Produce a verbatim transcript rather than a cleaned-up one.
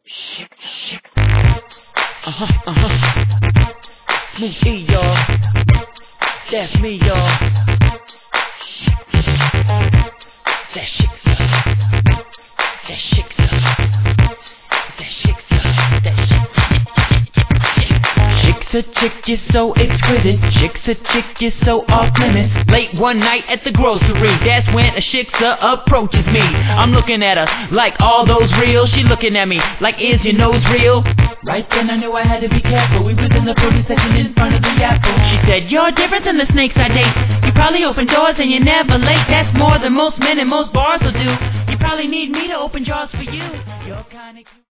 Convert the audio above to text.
Shake, shake. Uh-huh, uh-huh. Smooth E, y'all. That's me, y'all. That shake stuff. That shake stuff. That shake stuff. That shake. Chick's a chick, you're so exquisite. Chick's a chick, you're so off limits. Late one night at the grocery, that's when a chicksa approaches me. I'm looking at her like all those real. She looking at me like, is your nose real? Right then I knew I had to be careful. We was in the produce section in front of the Apple. She said, you're different than the snakes I date. You probably open doors and you're never late. That's more than most men and most bars will do. You probably need me to open jars for you. You're kinda cute.